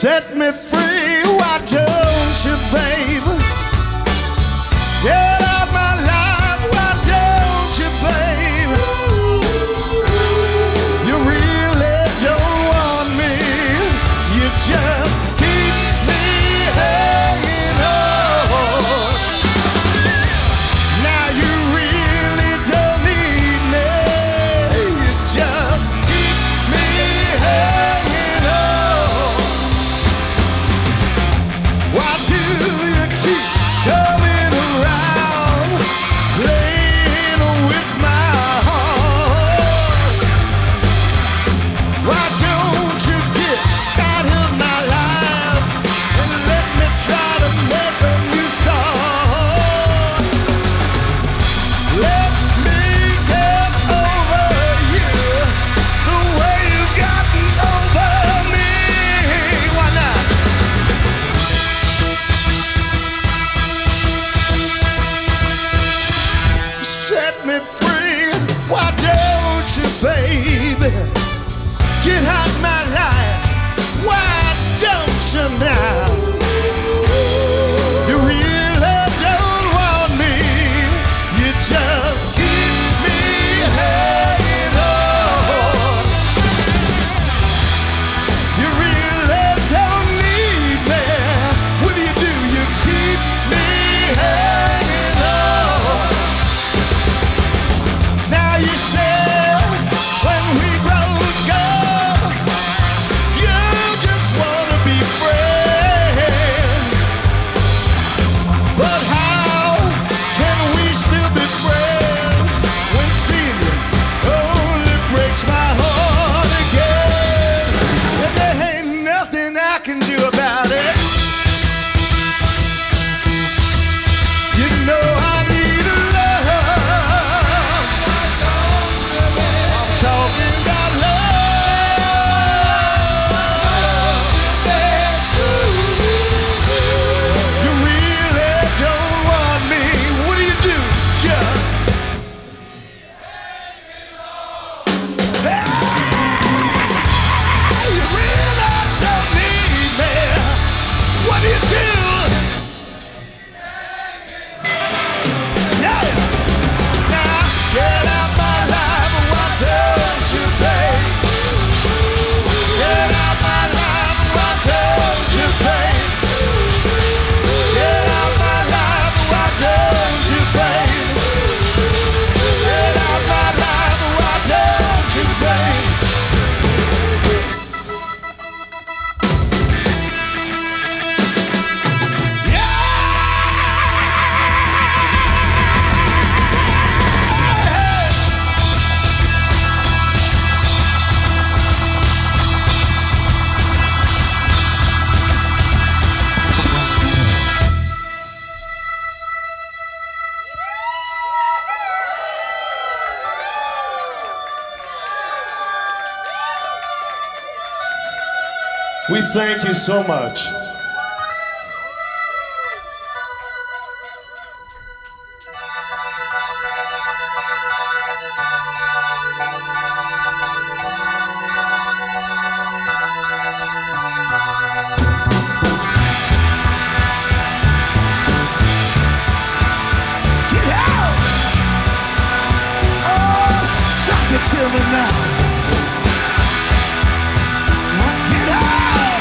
Set me free, why don't you, baby? Get out my life, why don't you, baby? You really don't want me, you just keep me hanging on. Now you really don't need me, you just keep me hanging on. Why do you keep coming around, playing with my heart? Why don't you get out of my life and let me try to make a new start? Let me get over you the way you've gotten over me. Why not? Set me free, why don't you, baby? Get out my life, why don't you now? You really don't want me, you just keep me hanging on. You really don't need me, what do? You keep me hanging on. Now you said when we broke up, you just wanna be friends. But how can we still be friends when seeing you only breaks my heart again? And there ain't nothing I can do about it. You know I need a love. I'm talking about love. You really don't want me. What do? Just Hey, you really don't need me. What do? Yeah. Now get out my life, why don't you, babe? Get out my life, why don't you, babe? Get out my life, why don't you, babe? Get out my life, why don't you, babe? We thank you so much. Get out! Oh, suck it to me now. Get out!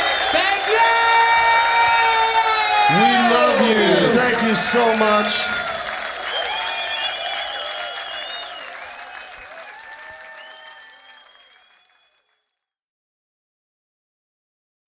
We love you. Thank you so much.